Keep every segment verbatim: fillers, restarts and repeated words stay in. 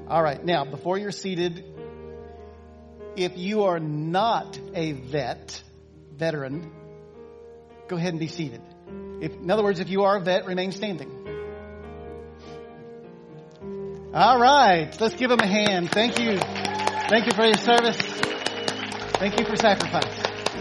All right. Now, before you're seated, if you are not a vet, veteran, go ahead and be seated. If, in other words, if you are a vet, remain standing. All right. Let's give them a hand. Thank you. Thank you for your service. Thank you for sacrifice.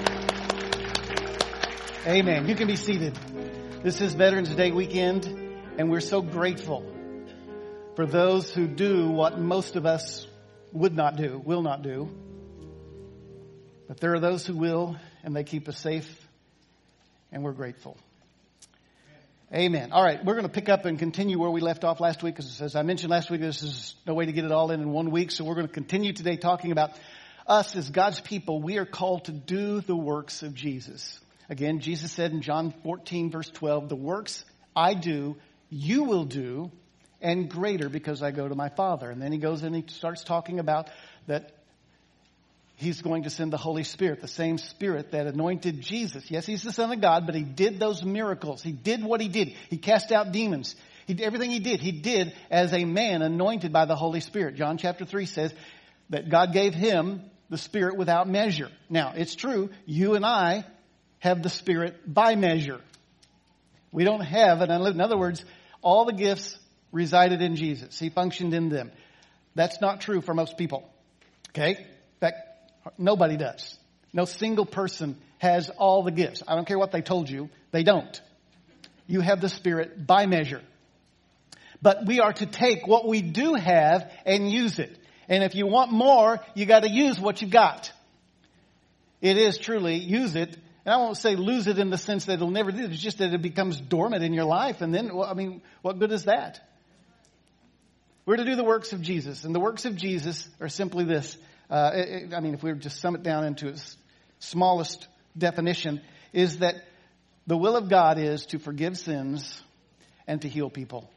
Amen. You can be seated. This is Veterans Day weekend, and we're so grateful for those who do what most of us would not do, will not do. But there are those who will, and they keep us safe, and we're grateful. Amen. All right, we're going to pick up and continue where we left off last week. As, as I mentioned last week, this is no way to get it all in in one week, so we're going to continue today talking about us as God's people. We are called to do the works of Jesus. Again, Jesus said in John fourteen, verse twelve, the works I do, you will do, and greater, because I go to my Father. And then he goes and he starts talking about that he's going to send the Holy Spirit, the same Spirit that anointed Jesus. Yes, he's the Son of God, but he did those miracles. He did what he did. He cast out demons. He, everything he did, he did as a man anointed by the Holy Spirit. John chapter three says that God gave him the Spirit without measure. Now, it's true, you and I have the Spirit by measure. We don't have it. In other words, all the gifts resided in Jesus. He functioned in them. That's not true for most people. Okay? In fact, nobody does. No single person has all the gifts. I don't care what they told you. They don't. You have the Spirit by measure. But we are to take what we do have and use it. And if you want more, you got to use what you've got. It is truly use it. And I won't say lose it in the sense that it'll never do it. It's just that it becomes dormant in your life. And then, well, I mean, what good is that? We're to do the works of Jesus. And the works of Jesus are simply this. Uh, it, I mean, if we were to sum it down into its smallest definition, is that the will of God is to forgive sins and to heal people.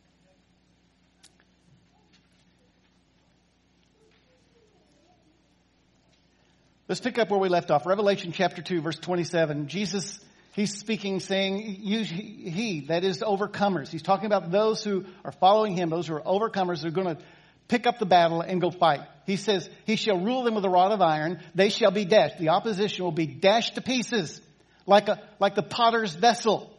Let's pick up where we left off. Revelation chapter two, verse twenty-seven. Jesus, he's speaking, saying, you, he, that is overcomers. He's talking about those who are following him, those who are overcomers, who are going to pick up the battle and go fight. He says, he shall rule them with a rod of iron. They shall be dashed. The opposition will be dashed to pieces like a, like the potter's vessel,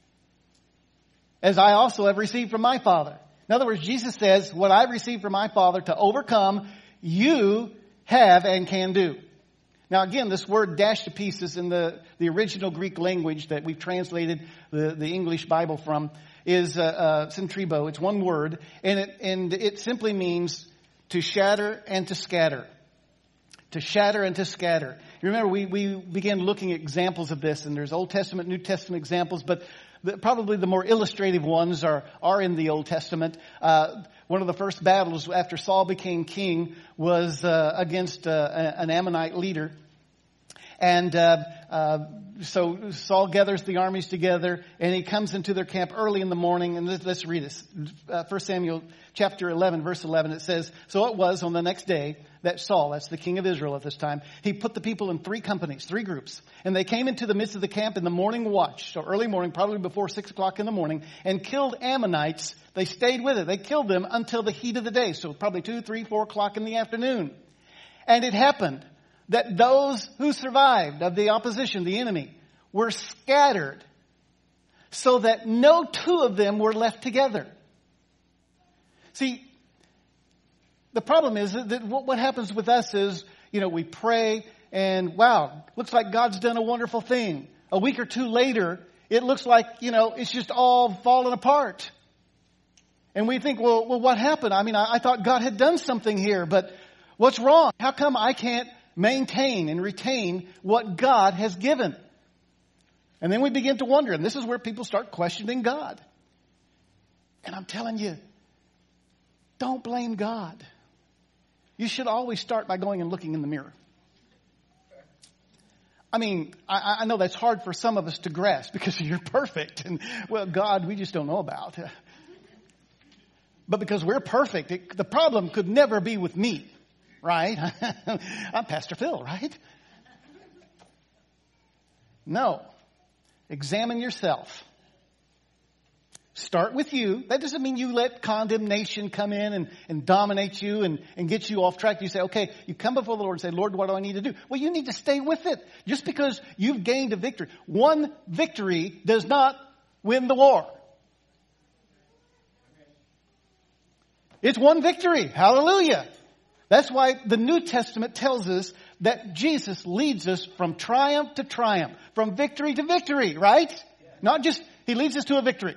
as I also have received from my Father. In other words, Jesus says, what I received from my Father to overcome, you have and can do. Now, again, this word dashed to pieces in the, the original Greek language that we've translated the, the English Bible from is uh, uh, centribo. It's one word, and it, and it simply means to shatter and to scatter. To shatter and to scatter. You remember, we, we began looking at examples of this, and there's Old Testament, New Testament examples, but the, probably the more illustrative ones are, are in the Old Testament. Uh, one of the first battles after Saul became king was uh, against uh, an Ammonite leader. And uh, uh, so Saul gathers the armies together, and he comes into their camp early in the morning. And let's, let's read this. Uh, First Samuel chapter eleven, verse eleven, it says, so it was on the next day that Saul, that's the king of Israel at this time, he put the people in three companies, three groups. And they came into the midst of the camp in the morning watch, so early morning, probably before six o'clock in the morning, and killed Ammonites. They stayed with it. They killed them until the heat of the day, so probably two, three, four o'clock in the afternoon. And it happened that those who survived of the opposition, the enemy, were scattered so that no two of them were left together. See, the problem is that what happens with us is, you know, we pray and, wow, looks like God's done a wonderful thing. A week or two later, it looks like, you know, it's just all fallen apart. And we think, well, well what happened? I mean, I, I thought God had done something here, but what's wrong? How come I can't maintain and retain what God has given? And then we begin to wonder, and this is where people start questioning God. And I'm telling you, don't blame God. You should always start by going and looking in the mirror. I mean, I, I know that's hard for some of us to grasp because you're perfect. And, well, God, we just don't know about. But because we're perfect, it, the problem could never be with me. Right? I'm Pastor Phil, right? No. Examine yourself. Start with you. That doesn't mean you let condemnation come in and, and dominate you and, and get you off track. You say, okay, you come before the Lord and say, Lord, what do I need to do? Well, you need to stay with it. Just because you've gained a victory. One victory does not win the war. It's one victory. Hallelujah. That's why the New Testament tells us that Jesus leads us from triumph to triumph, from victory to victory, right? Not just he leads us to a victory.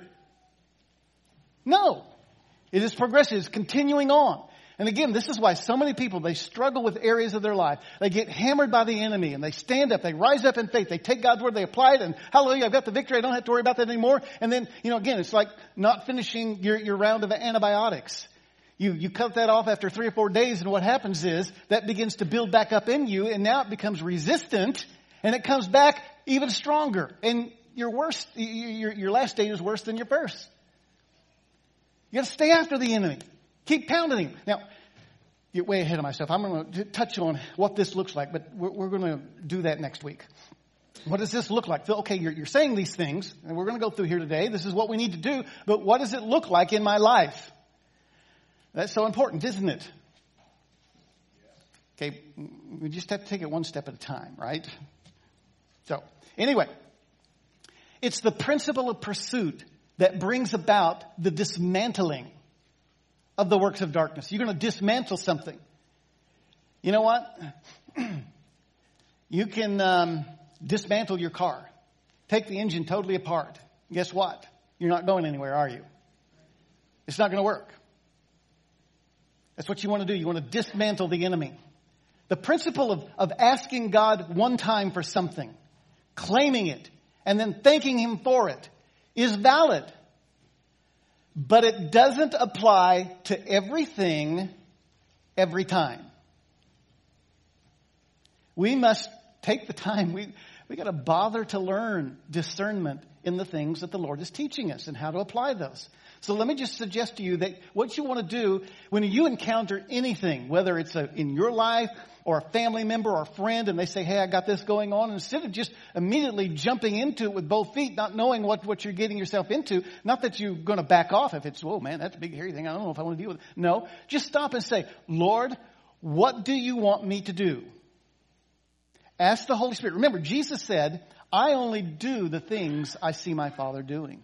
No. It is progressive. It's continuing on. And again, this is why so many people, they struggle with areas of their life. They get hammered by the enemy and they stand up. They rise up in faith. They take God's word. They apply it and hallelujah, I've got the victory. I don't have to worry about that anymore. And then, you know, again, it's like not finishing your, your round of antibiotics. You, you cut that off after three or four days and what happens is that begins to build back up in you and now it becomes resistant and it comes back even stronger. And your worst, your, your last stage is worse than your first. You got to stay after the enemy. Keep pounding him. Now, get way ahead of myself. I'm going to touch on what this looks like, but we're, we're going to do that next week. What does this look like? Okay, you're, you're saying these things, and we're going to go through here today. This is what we need to do, but what does it look like in my life? That's so important, isn't it? Okay, we just have to take it one step at a time, right? So, anyway, it's the principle of pursuit that brings about the dismantling of the works of darkness. You're going to dismantle something. You know what? You can um, dismantle your car. Take the engine totally apart. Guess what? You're not going anywhere, are you? It's not going to work. That's what you want to do. You want to dismantle the enemy. The principle of, of asking God one time for something, claiming it, and then thanking Him for it is valid. But it doesn't apply to everything every time. We must take the time. We we got to bother to learn discernment in the things that the Lord is teaching us and how to apply those. So let me just suggest to you that what you want to do when you encounter anything, whether it's a, in your life or a family member or a friend, and they say, hey, I got this going on, and instead of just immediately jumping into it with both feet, not knowing what, what you're getting yourself into, not that you're going to back off if it's, oh man, that's a big hairy thing. I don't know if I want to deal with it. No, just stop and say, Lord, what do you want me to do? Ask the Holy Spirit. Remember, Jesus said, I only do the things I see my Father doing.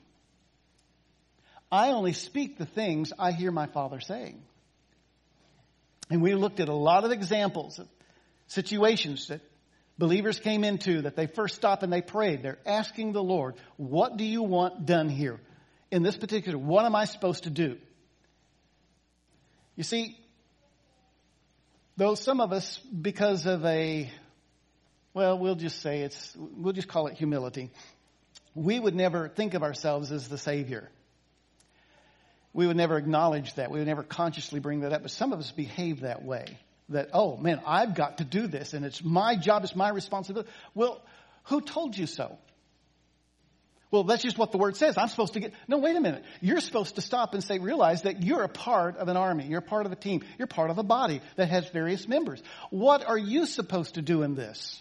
I only speak the things I hear my Father saying. And we looked at a lot of examples of situations that believers came into that they first stopped and they prayed. They're asking the Lord, what do you want done here? In this particular, what am I supposed to do? You see, though some of us, because of a, well, we'll just say it's, we'll just call it humility. We would never think of ourselves as the Savior. We would never acknowledge that. We would never consciously bring that up. But some of us behave that way. That, oh, man, I've got to do this. And it's my job. It's my responsibility. Well, who told you so? Well, that's just what the Word says. I'm supposed to get... No, wait a minute. You're supposed to stop and say, realize that you're a part of an army. You're a part of a team. You're part of a body that has various members. What are you supposed to do in this?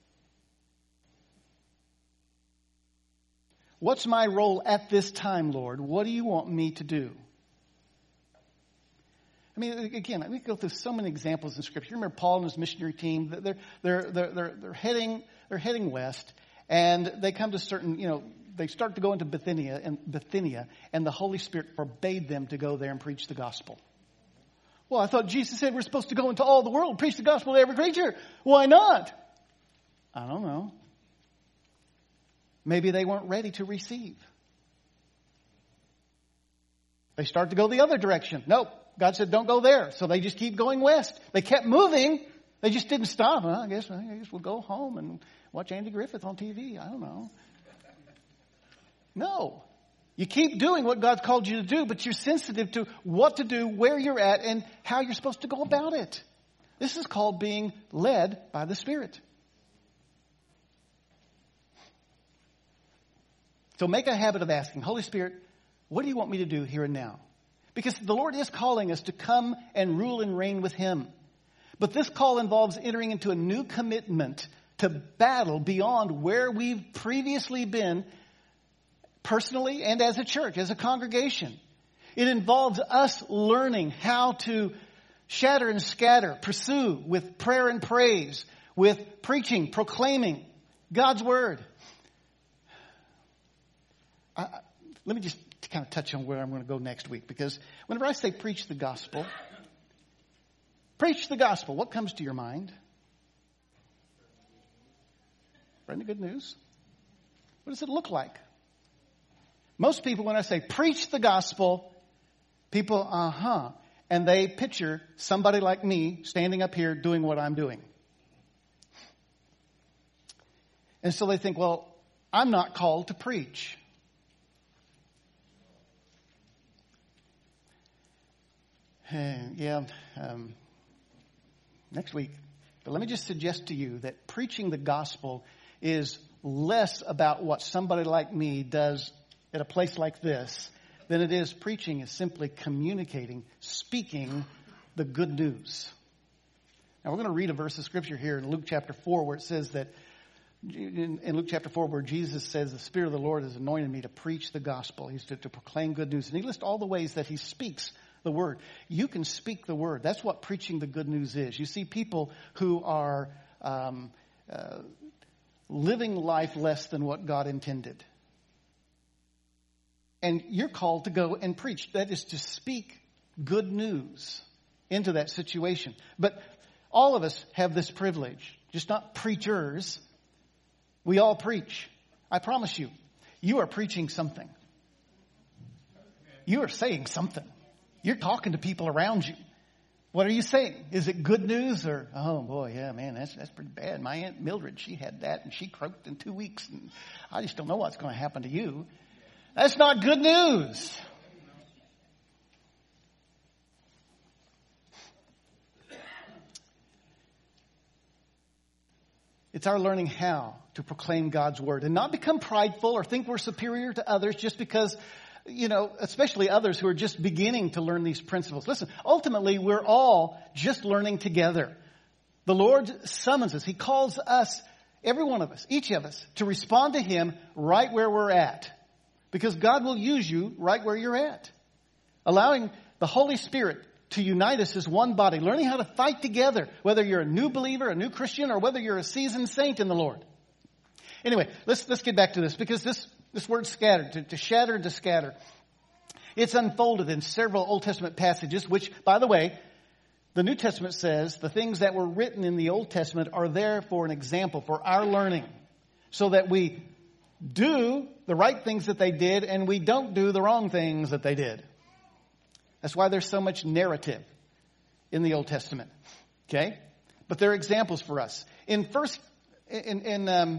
What's my role at this time, Lord? What do you want me to do? I mean, again, we go through so many examples in Scripture. You remember Paul and his missionary team? They're they're they're they're, they're heading they're heading west, and they come to certain, you know, they start to go into Bithynia and Bithynia, and the Holy Spirit forbade them to go there and preach the gospel. Well, I thought Jesus said we're supposed to go into all the world and preach the gospel to every creature. Why not? I don't know. Maybe they weren't ready to receive. They start to go the other direction. Nope. God said, don't go there. So they just keep going west. They kept moving. They just didn't stop. Well, I guess, I guess we'll go home and watch Andy Griffith on T V. I don't know. No. You keep doing what God's called you to do, but you're sensitive to what to do, where you're at, and how you're supposed to go about it. This is called being led by the Spirit. So make a habit of asking, Holy Spirit, what do you want me to do here and now? Because the Lord is calling us to come and rule and reign with Him. But this call involves entering into a new commitment to battle beyond where we've previously been personally and as a church, as a congregation. It involves us learning how to shatter and scatter, pursue with prayer and praise, with preaching, proclaiming God's word. I, let me just kind of touch on where I'm going to go next week, because whenever I say preach the gospel, preach the gospel, what comes to your mind? Bring the good news. What does it look like? Most people, when I say preach the gospel, people, uh-huh, and they picture somebody like me standing up here doing what I'm doing. And so they think, well, I'm not called to preach. Yeah, um, next week. But let me just suggest to you that preaching the gospel is less about what somebody like me does at a place like this than it is preaching is simply communicating, speaking the good news. Now we're going to read a verse of scripture here in Luke chapter four where it says that, in, in Luke chapter four where Jesus says, the Spirit of the Lord has anointed me to preach the gospel. He's to, to proclaim good news. And he lists all the ways that he speaks the word. You can speak the word. That's what preaching the good news is. You see people who are um, uh, living life less than what God intended. And you're called to go and preach. That is to speak good news into that situation. But all of us have this privilege. Just not preachers. We all preach. I promise you, you are preaching something. You are saying something. You're talking to people around you. What are you saying? Is it good news or, oh boy, yeah, man, that's that's pretty bad. My Aunt Mildred, she had that and she croaked in two weeks and I just don't know what's going to happen to you. That's not good news. It's our learning how to proclaim God's word and not become prideful or think we're superior to others just because, you know, especially others who are just beginning to learn these principles. Listen, ultimately, we're all just learning together. The Lord summons us. He calls us, every one of us, each of us, to respond to Him right where we're at. Because God will use you right where you're at. Allowing the Holy Spirit to unite us as one body. Learning how to fight together, whether you're a new believer, a new Christian, or whether you're a seasoned saint in the Lord. Anyway, let's let's get back to this, because this, this word scattered, to, to shatter, to scatter, it's unfolded in several Old Testament passages, which, by the way, the New Testament says the things that were written in the Old Testament are there for an example, for our learning, so that we do the right things that they did and we don't do the wrong things that they did. That's why there's so much narrative in the Old Testament. Okay? But they're examples for us. In first, in, in um,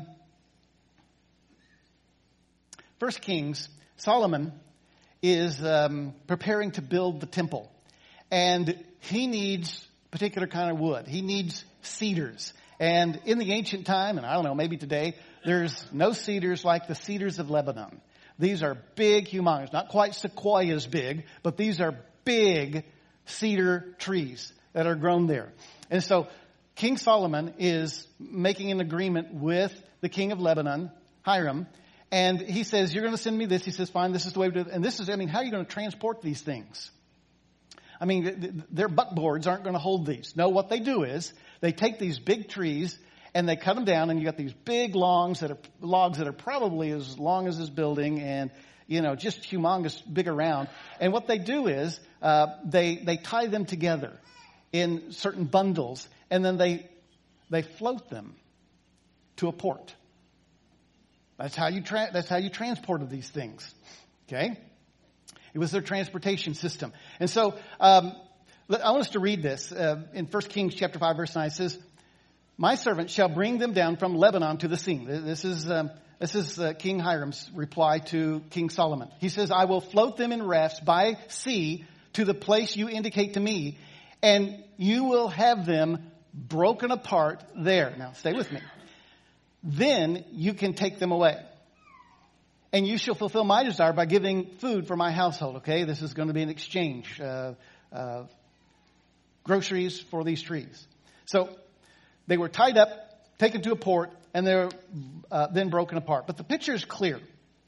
First Kings, Solomon is um, preparing to build the temple. And he needs a particular kind of wood. He needs cedars. And in the ancient time, and I don't know, maybe today, there's no cedars like the cedars of Lebanon. These are big, humongous, not quite sequoias big, but these are big cedar trees that are grown there. And so King Solomon is making an agreement with the king of Lebanon, Hiram, and he says, you're going to send me this. He says, fine, this is the way we do it. And this is, I mean, how are you going to transport these things? I mean, their buckboards aren't going to hold these. No, what they do is they take these big trees and they cut them down, and you got these big logs that are logs that are probably as long as this building, and you know, just humongous, big around. And what they do is uh, they they tie them together in certain bundles, and then they they float them to a port. That's how you tra- that's how you transported these things. Okay, it was their transportation system. And so um, I want us to read this uh, in First Kings chapter five, verse nine. It says, my servant shall bring them down from Lebanon to the sea. This is um, this is uh, King Hiram's reply to King Solomon. He says, I will float them in rafts by sea to the place you indicate to me, and you will have them broken apart there. Now, stay with me. Then you can take them away. And you shall fulfill my desire by giving food for my household. Okay, this is going to be an exchange. Uh, uh, groceries for these trees. So they were tied up, taken to a port, and they're uh, then broken apart. But the picture is clear.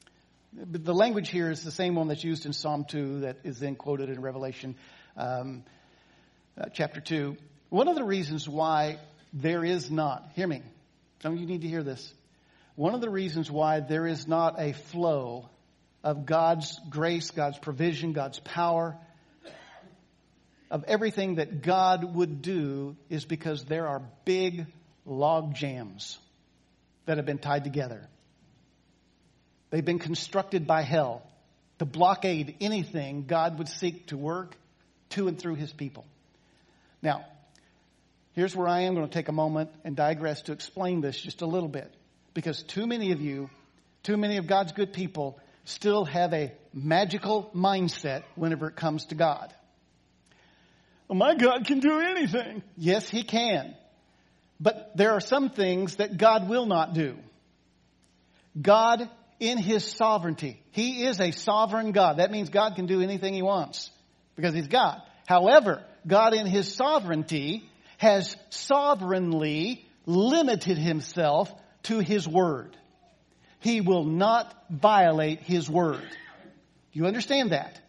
But the language here is the same one that's used in Psalm two that is then quoted in Revelation um, uh, chapter two. One of the reasons why there is not, hear me, some of you need to hear this. One of the reasons why there is not a flow of God's grace, God's provision, God's power, of everything that God would do is because there are big log jams that have been tied together. They've been constructed by hell to blockade anything God would seek to work to and through his people. Now, here's where I am going to take a moment and digress to explain this just a little bit. Because too many of you, too many of God's good people still have a magical mindset whenever it comes to God. Well, my God can do anything. Yes, he can. But there are some things that God will not do. God, in his sovereignty, he is a sovereign God. That means God can do anything he wants because he's God. However, God in his sovereignty has sovereignly limited himself to his word. He will not violate his word. Do you understand that?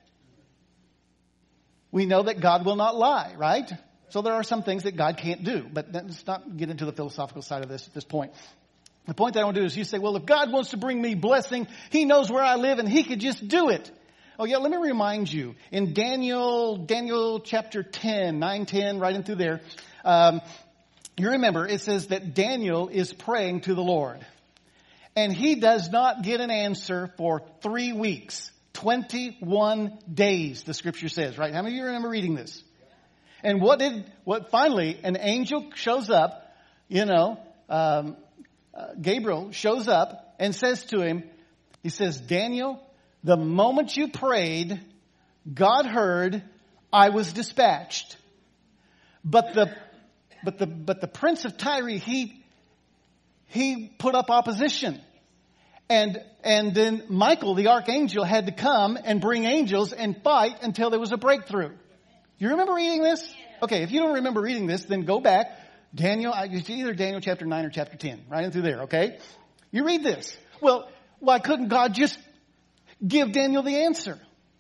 We know that God will not lie, right? So there are some things that God can't do. But let's not get into the philosophical side of this at this point. The point that I want to do is you say, well, if God wants to bring me blessing, he knows where I live and he could just do it. Oh yeah, let me remind you. In Daniel, Daniel chapter ten, nine, ten, right in through there, um, you remember it says that Daniel is praying to the Lord. And he does not get an answer for three weeks. twenty-one days, the scripture says, right? How many of you remember reading this? And what did, what finally, an angel shows up, you know, um, uh, Gabriel shows up and says to him, he says, Daniel, the moment you prayed, God heard, I was dispatched. But the, but the, but the prince of Tyre, he, he put up opposition. And, and then Michael, the archangel, had to come and bring angels and fight until there was a breakthrough. You remember reading this? Okay, if you don't remember reading this, then go back. Daniel, it's either Daniel chapter nine or chapter ten, right in through there, okay? You read this. Well, why couldn't God just give Daniel the answer?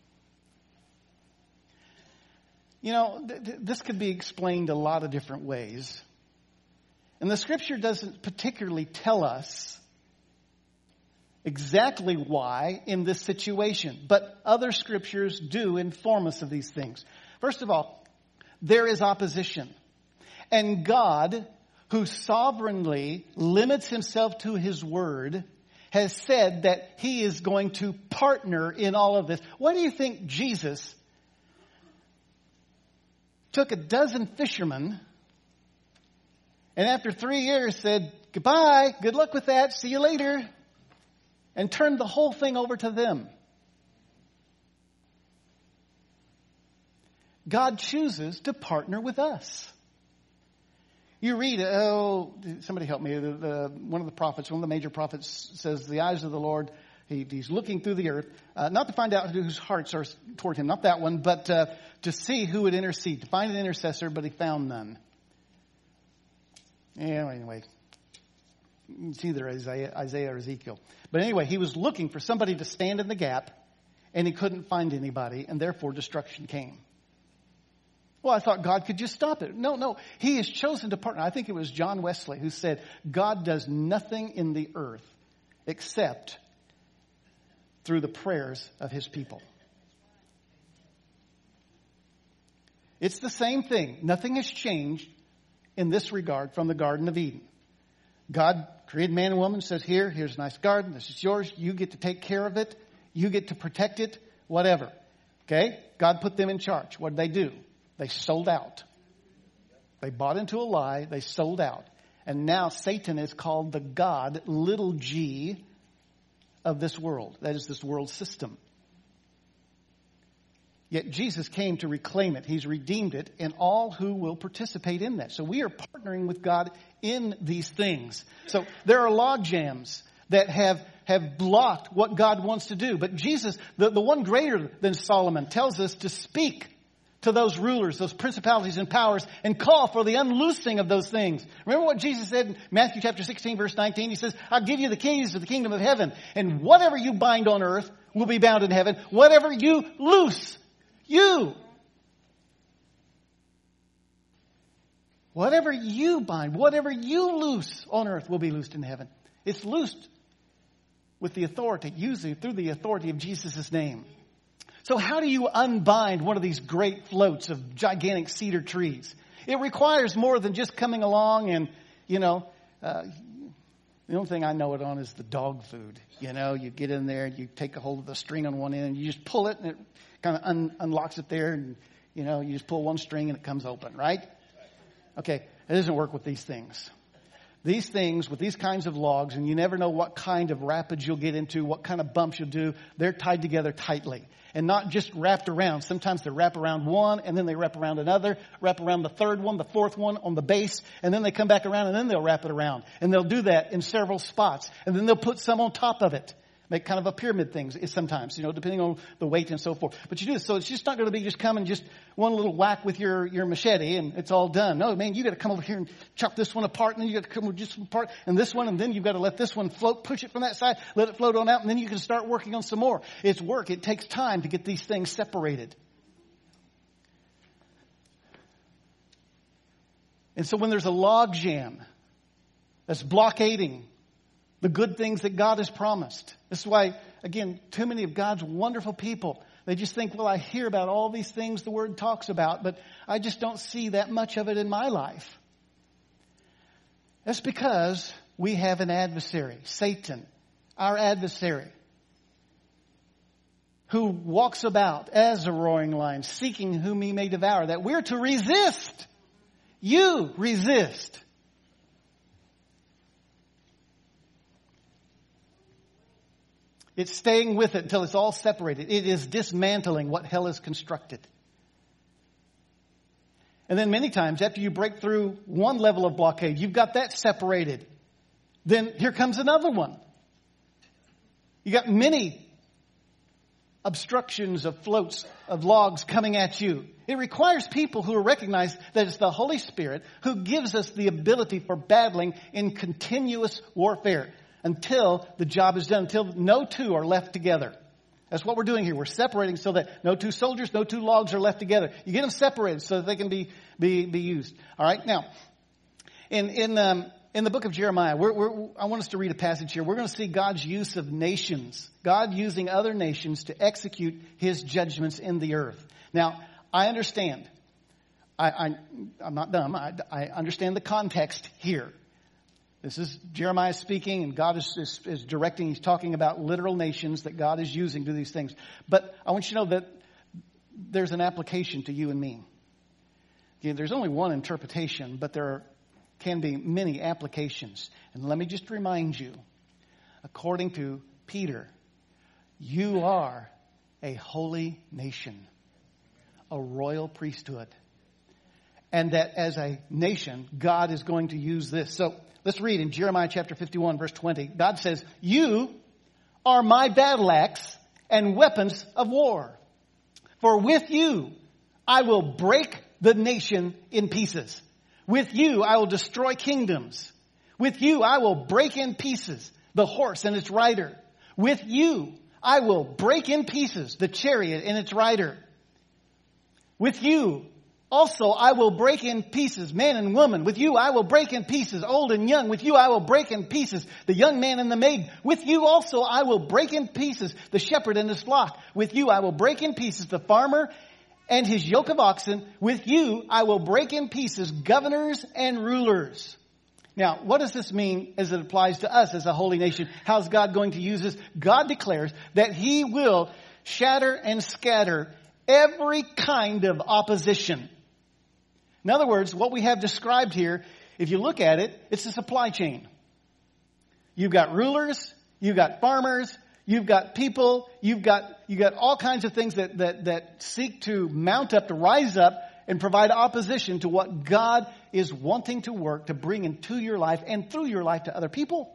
You know, th- th- this could be explained a lot of different ways. And the scripture doesn't particularly tell us exactly why in this situation, but other scriptures do inform us of these things. First of all, there is opposition. And God, who sovereignly limits himself to his word, has said that he is going to partner in all of this. Why do you think Jesus took a dozen fishermen and after three years said, goodbye, good luck with that, see you later, and turned the whole thing over to them? God chooses to partner with us. You read, oh, somebody help me. The, the, one of the prophets, one of the major prophets says, the eyes of the Lord, he, he's looking through the earth, uh, not to find out whose hearts are toward him, not that one, but uh, to see who would intercede, to find an intercessor, but he found none. Yeah, anyway, it's either Isaiah, Isaiah or Ezekiel. But anyway, he was looking for somebody to stand in the gap, and he couldn't find anybody, and therefore destruction came. Well, I thought God could just stop it. No, no. He has chosen to partner. I think it was John Wesley who said, God does nothing in the earth except through the prayers of his people. It's the same thing. Nothing has changed in this regard from the Garden of Eden. God created man and woman, says, here, here's a nice garden. This is yours. You get to take care of it. You get to protect it, whatever. Okay? God put them in charge. What did they do? They sold out. They bought into a lie. They sold out. And now Satan is called the God, little g, of this world. That is this world system. Yet Jesus came to reclaim it. He's redeemed it, and all who will participate in that. So we are partnering with God in these things. So there are log jams that have, have blocked what God wants to do. But Jesus, the, the one greater than Solomon, tells us to speak to those rulers, those principalities and powers, and call for the unloosing of those things. Remember what Jesus said in Matthew chapter sixteen, verse nineteen? He says, I'll give you the keys to the kingdom of heaven, and whatever you bind on earth will be bound in heaven. Whatever you loose, you. Whatever you bind, whatever you loose on earth will be loosed in heaven. It's loosed with the authority, usually through the authority of Jesus' name. So how do you unbind one of these great floats of gigantic cedar trees? It requires more than just coming along and, you know, uh, the only thing I know it on is the dog food. You know, you get in there, you take a hold of the string on one end, and you just pull it, and it kind of un- unlocks it there, and, you know, you just pull one string and it comes open, right? Okay, it doesn't work with these things. These things, with these kinds of logs, and you never know what kind of rapids you'll get into, what kind of bumps you'll do, they're tied together tightly. And not just wrapped around. Sometimes they wrap around one, and then they wrap around another, wrap around the third one, the fourth one on the base, and then they come back around, and then they'll wrap it around. And they'll do that in several spots. And then they'll put some on top of it. Make kind of a pyramid thing sometimes, you know, depending on the weight and so forth. But you do this. So it's just not going to be just come and just one little whack with your, your machete and it's all done. No, man, you got to come over here and chop this one apart, and then you got to come with just one part and this one, and then you've got to let this one float, push it from that side, let it float on out, and then you can start working on some more. It's work. It takes time to get these things separated. And so when there's a log jam that's blockading the good things that God has promised. This is why, again, too many of God's wonderful people, they just think, well, I hear about all these things the Word talks about, but I just don't see that much of it in my life. That's because we have an adversary, Satan, our adversary, who walks about as a roaring lion, seeking whom he may devour, that we're to resist. You resist. It's staying with it until it's all separated. It is dismantling what hell has constructed. And then many times after you break through one level of blockade, you've got that separated. Then here comes another one. You got many obstructions of floats, of logs coming at you. It requires people who recognize that it's the Holy Spirit who gives us the ability for battling in continuous warfare. Until the job is done, until no two are left together. That's what we're doing here. We're separating so that no two soldiers, no two logs are left together. You get them separated so that they can be be, be used. All right. Now, in in um, in the book of Jeremiah, we're, we're, I want us to read a passage here. We're going to see God's use of nations, God using other nations to execute His judgments in the earth. Now, I understand. I, I I'm not dumb. I, I understand the context here. This is Jeremiah speaking, and God is, is, is directing. He's talking about literal nations that God is using to do these things. But I want you to know that there's an application to you and me. Again, there's only one interpretation, but there can be many applications. And let me just remind you, according to Peter, you are a holy nation, a royal priesthood. And that as a nation, God is going to use this. So, let's read in Jeremiah chapter fifty-one, verse twenty. God says, you are my battle axe and weapons of war. For with you I will break the nation in pieces. With you I will destroy kingdoms. With you I will break in pieces the horse and its rider. With you I will break in pieces the chariot and its rider. With you also, I will break in pieces man and woman. With you, I will break in pieces old and young. With you, I will break in pieces the young man and the maid. With you also, I will break in pieces the shepherd and his flock. With you, I will break in pieces the farmer and his yoke of oxen. With you, I will break in pieces governors and rulers. Now, what does this mean as it applies to us as a holy nation? How's God going to use this? God declares that He will shatter and scatter every kind of opposition. In other words, what we have described here, if you look at it, it's a supply chain. You've got rulers, you've got farmers, you've got people, you've got you've got all kinds of things that, that, that seek to mount up, to rise up and provide opposition to what God is wanting to work to bring into your life and through your life to other people.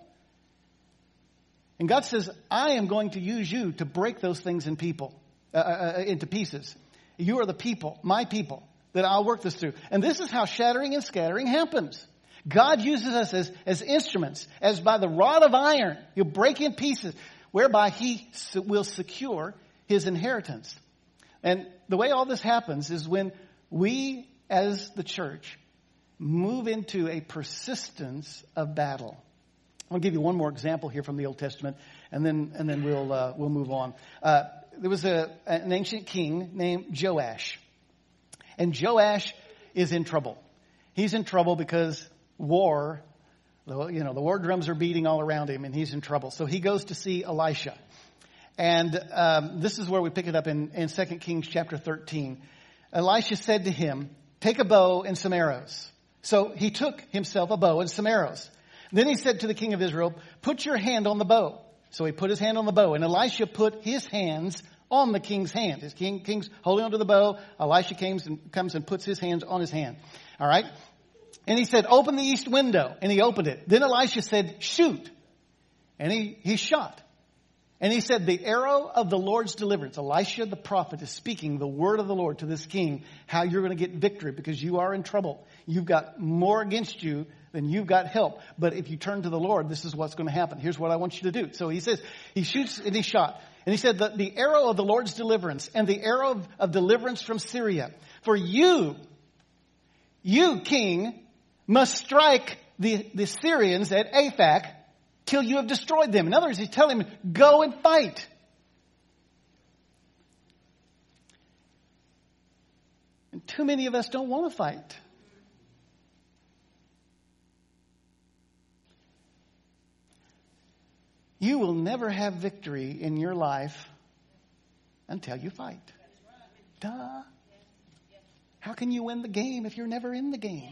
And God says, I am going to use you to break those things in people, uh, uh, into pieces. You are the people, my people, that I'll work this through. And this is how shattering and scattering happens. God uses us as, as instruments, as by the rod of iron, he'll break in pieces, whereby he will secure his inheritance. And the way all this happens is when we, as the church, move into a persistence of battle. I'll give you one more example here from the Old Testament, and then and then we'll uh, we'll move on. Uh, there was a an ancient king named Joash, and Joash is in trouble. He's in trouble because war, you know, the war drums are beating all around him, and he's in trouble. So he goes to see Elisha, and um, this is where we pick it up in in Second Kings chapter thirteen. Elisha said to him, "Take a bow and some arrows." So he took himself a bow and some arrows. Then he said to the king of Israel, "Put your hand on the bow." So he put his hand on the bow, and Elisha put his hands on the king's hand. His king, king's holding onto the bow. Elisha comes and, comes and puts his hands on his hand. All right. And he said, "Open the east window." And he opened it. Then Elisha said, "Shoot." And he, he shot. And he said, "The arrow of the Lord's deliverance." Elisha the prophet is speaking the word of the Lord to this king, how you're going to get victory because you are in trouble. You've got more against you than you've got help. But if you turn to the Lord, this is what's going to happen. Here's what I want you to do. So he says, he shoots and he shot. And he said, the, the arrow of the Lord's deliverance and the arrow of, of deliverance from Syria. For you, you king, must strike the, the Syrians at Aphek till you have destroyed them. In other words, he's telling him, go and fight. And too many of us don't want to fight. You will never have victory in your life until you fight. Duh. How can you win the game if you're never in the game?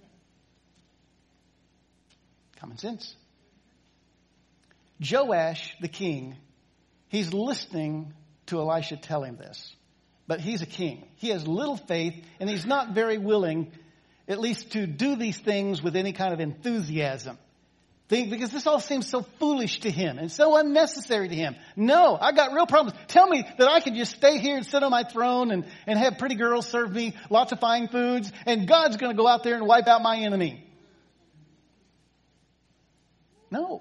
Common sense. Joash, the king, he's listening to Elisha tell him this. But he's a king. He has little faith, and he's not very willing, at least to do these things with any kind of enthusiasm. Because this all seems so foolish to him and so unnecessary to him. No, I got real problems. Tell me that I can just stay here and sit on my throne and, and have pretty girls serve me lots of fine foods, and God's going to go out there and wipe out my enemy. No.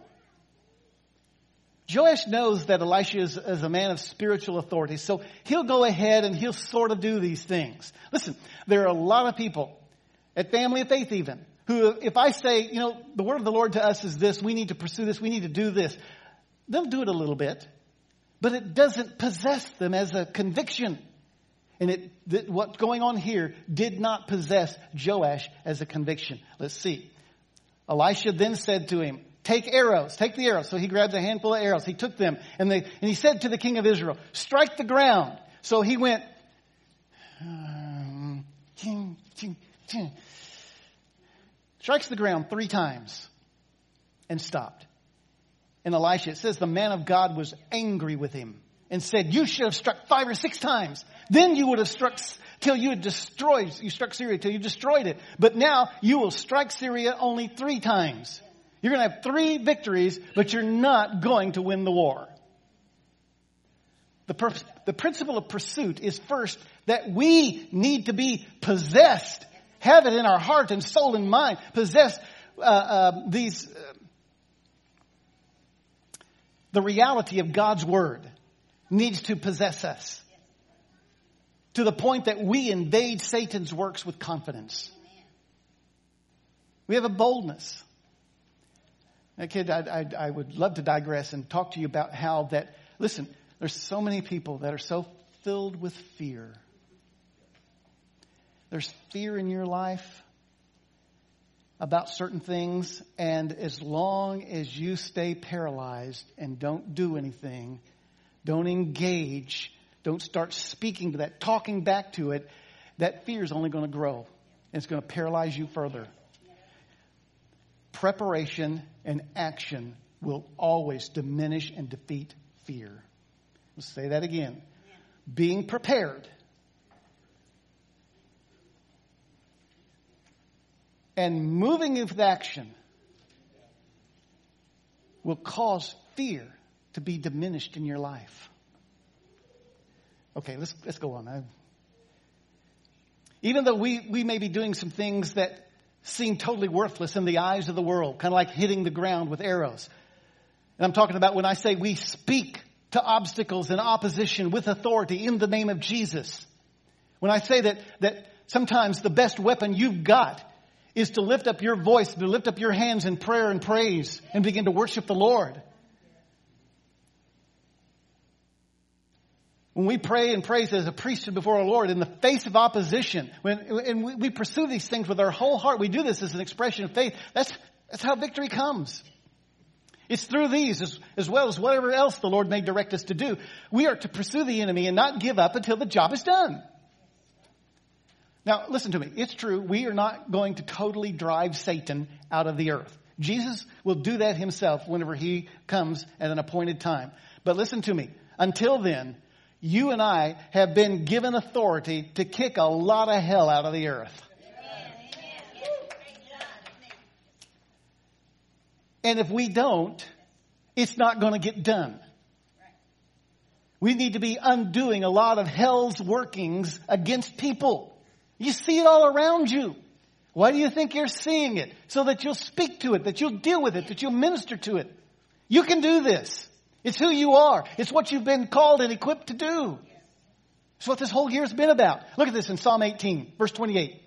Joash knows that Elisha is, is a man of spiritual authority, so he'll go ahead and he'll sort of do these things. Listen, there are a lot of people at Family of Faith even, who, if I say, you know, the word of the Lord to us is this, we need to pursue this, we need to do this, they'll do it a little bit, but it doesn't possess them as a conviction. And it, th- what's going on here did not possess Joash as a conviction. Let's see. Elisha then said to him, "Take arrows, take the arrows." So he grabs a handful of arrows. He took them, and, they, and he said to the king of Israel, "Strike the ground." So he went, um, ting, ting, ting. Strikes the ground three times and stopped. And Elisha, it says the man of God was angry with him and said, "You should have struck five or six times. Then you would have struck till you had destroyed, you struck Syria till you destroyed it. But now you will strike Syria only three times. You're going to have three victories, but you're not going to win the war." The, pur- the principle of pursuit is first that we need to be possessed. Have it in our heart and soul and mind. Possess uh, uh, these, uh, the reality of God's word needs to possess us to the point that we invade Satan's works with confidence. We have a boldness. Now, kid, I, I, I would love to digress and talk to you about how that, listen, there's so many people that are so filled with fear. There's fear in your life about certain things, and as long as you stay paralyzed and don't do anything, don't engage, don't start speaking to that, talking back to it, that fear is only going to grow. And it's going to paralyze you further. Preparation and action will always diminish and defeat fear. Let's say that again. Being prepared and moving with action will cause fear to be diminished in your life. Okay, let's let's go on. I, Even though we, we may be doing some things that seem totally worthless in the eyes of the world, kind of like hitting the ground with arrows. And I'm talking about when I say we speak to obstacles and opposition with authority in the name of Jesus. When I say that, that sometimes the best weapon you've got is to lift up your voice, to lift up your hands in prayer and praise and begin to worship the Lord. When we pray and praise as a priesthood before our Lord in the face of opposition, when, and we, we pursue these things with our whole heart, we do this as an expression of faith. That's, that's how victory comes. It's through these as, as well as whatever else the Lord may direct us to do. We are to pursue the enemy and not give up until the job is done. Now, listen to me. It's true. We are not going to totally drive Satan out of the earth. Jesus will do that himself whenever he comes at an appointed time. But listen to me. Until then, you and I have been given authority to kick a lot of hell out of the earth. And if we don't, it's not going to get done. We need to be undoing a lot of hell's workings against people. You see it all around you. Why do you think you're seeing it? So that you'll speak to it, that you'll deal with it, that you'll minister to it. You can do this. It's who you are. It's what you've been called and equipped to do. It's what this whole year's been about. Look at this in Psalm eighteen, verse twenty-eight.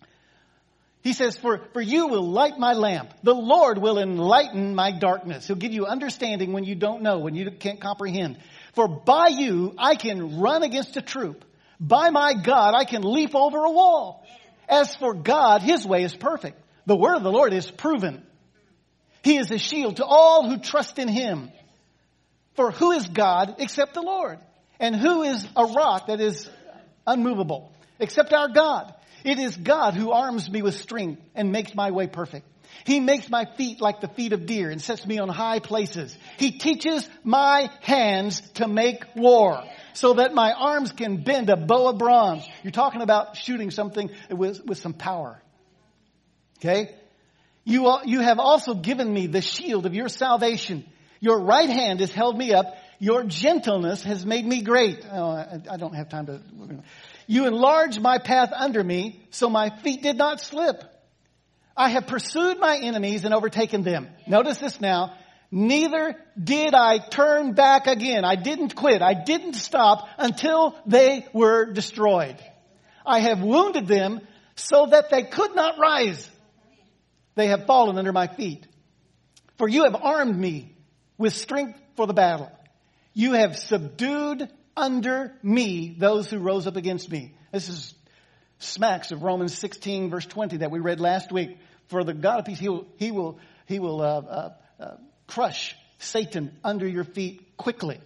He says, for, for you will light my lamp. The Lord will enlighten my darkness. He'll give you understanding when you don't know, when you can't comprehend. For by you I can run against a troop. By my God I can leap over a wall. As for God, his way is perfect. The word of the Lord is proven. He is a shield to all who trust in him. For who is God except the Lord? And who is a rock that is unmovable except our God? It is God who arms me with strength and makes my way perfect. He makes my feet like the feet of deer and sets me on high places. He teaches my hands to make war so that my arms can bend a bow of bronze. You're talking about shooting something with, with some power. Okay? You, you have also given me the shield of your salvation. Your right hand has held me up. Your gentleness has made me great. Oh, I, I don't have time to. You enlarged my path under me, so my feet did not slip. I have pursued my enemies and overtaken them. Notice this now. Neither did I turn back again. I didn't quit. I didn't stop until they were destroyed. I have wounded them so that they could not rise. They have fallen under my feet. For you have armed me with strength for the battle. You have subdued under me those who rose up against me. This is smacks of Romans sixteen verse twenty that we read last week. For the God of peace, he will, he will, he will uh, uh, uh, crush Satan under your feet quickly.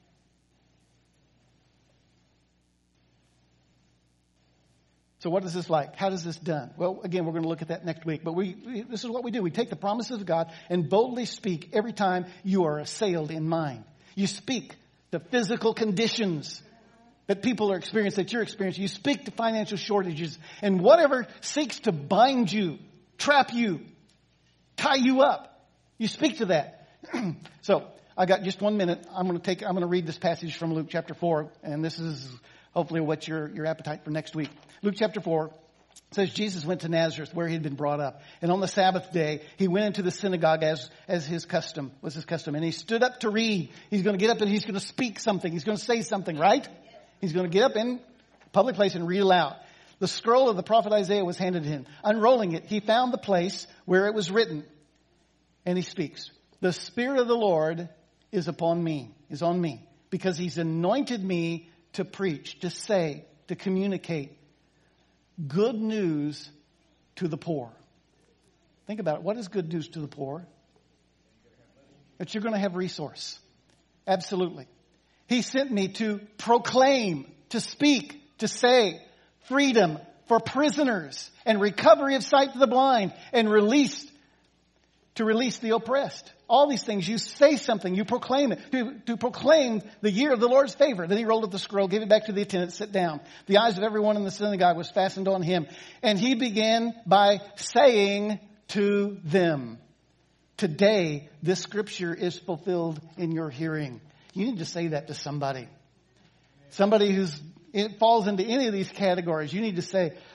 So what is this like? How does this done? Well, again, we're going to look at that next week. But we, we this is what we do. We take the promises of God and boldly speak every time you are assailed in mind. You speak to physical conditions that people are experiencing, that you're experiencing. You speak to financial shortages and whatever seeks to bind you, trap you, tie you up. You speak to that. So I got just one minute. I'm going to take. I'm going to read this passage from Luke chapter four, and this is hopefully what your your appetite for next week. Luke chapter four says Jesus went to Nazareth where he had been brought up. And on the Sabbath day, he went into the synagogue as, as his custom was his custom. And he stood up to read. He's going to get up and he's going to speak something. He's going to say something, right? He's going to get up in a public place and read aloud. The scroll of the prophet Isaiah was handed to him. Unrolling it, he found the place where it was written. And he speaks. The Spirit of the Lord is upon me, is on me, because he's anointed me to preach, to say, to communicate good news to the poor. Think about it. What is good news to the poor? That you're going to have resource. Absolutely. He sent me to proclaim, to speak, to say freedom for prisoners and recovery of sight to the blind and release, to release the oppressed. All these things, you say something, you proclaim it, to, to proclaim the year of the Lord's favor. Then he rolled up the scroll, gave it back to the attendant, sit down. The eyes of everyone in the synagogue was fastened on him. And he began by saying to them, today this scripture is fulfilled in your hearing. You need to say that to somebody. Somebody who's, it falls into any of these categories. You need to say,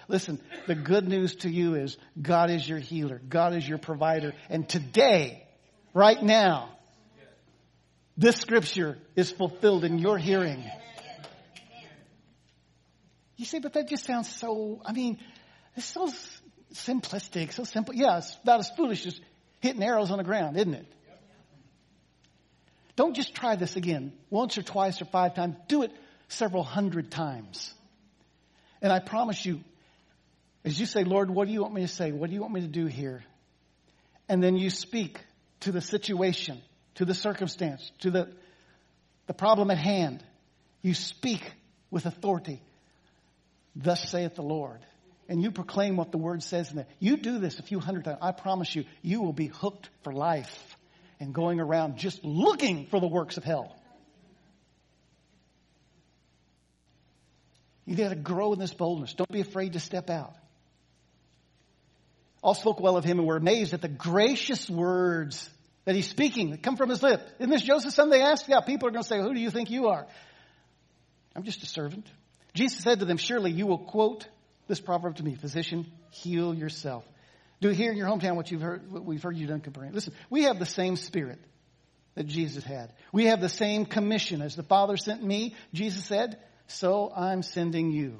Listen, the good news to you is God is your healer. God is your provider. And today, right now, this scripture is fulfilled in your hearing. You say, but that just sounds so, I mean, it's so simplistic, so simple. Yeah, it's about as foolish as hitting arrows on the ground, isn't it? Don't just try this again once or twice or five times. Do it several hundred times. And I promise you, as you say, Lord, what do you want me to say? What do you want me to do here? And then you speak to the situation, to the circumstance, to the, the problem at hand. You speak with authority. Thus saith the Lord. And you proclaim what the word says in that. You do this a few hundred times. I promise you, you will be hooked for life and going around just looking for the works of hell. You got to grow in this boldness. Don't be afraid to step out. All spoke well of him and were amazed at the gracious words that he's speaking that come from his lips. Isn't this Joseph's son? They asked. Yeah, people are going to say, who do you think you are? I'm just a servant. Jesus said to them, surely you will quote this proverb to me, physician, heal yourself. Do here in your hometown what you've heard, what we've heard you done comparing. Listen, we have the same spirit that Jesus had. We have the same commission as the Father sent me, Jesus said, so I'm sending you.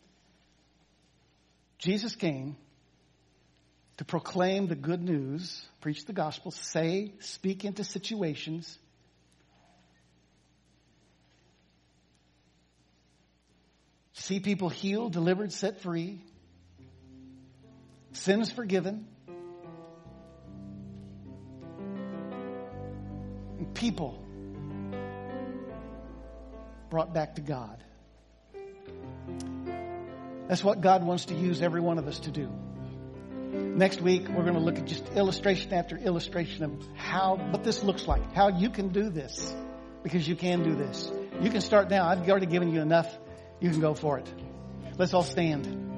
Jesus came to proclaim the good news, preach the gospel, say, speak into situations. See people healed, delivered, set free. Sins forgiven. And people brought back to God. That's what God wants to use every one of us to do. Next week, we're going to look at just illustration after illustration of how, what this looks like, how you can do this, because you can do this. You can start now. I've already given you enough. You can go for it. Let's all stand.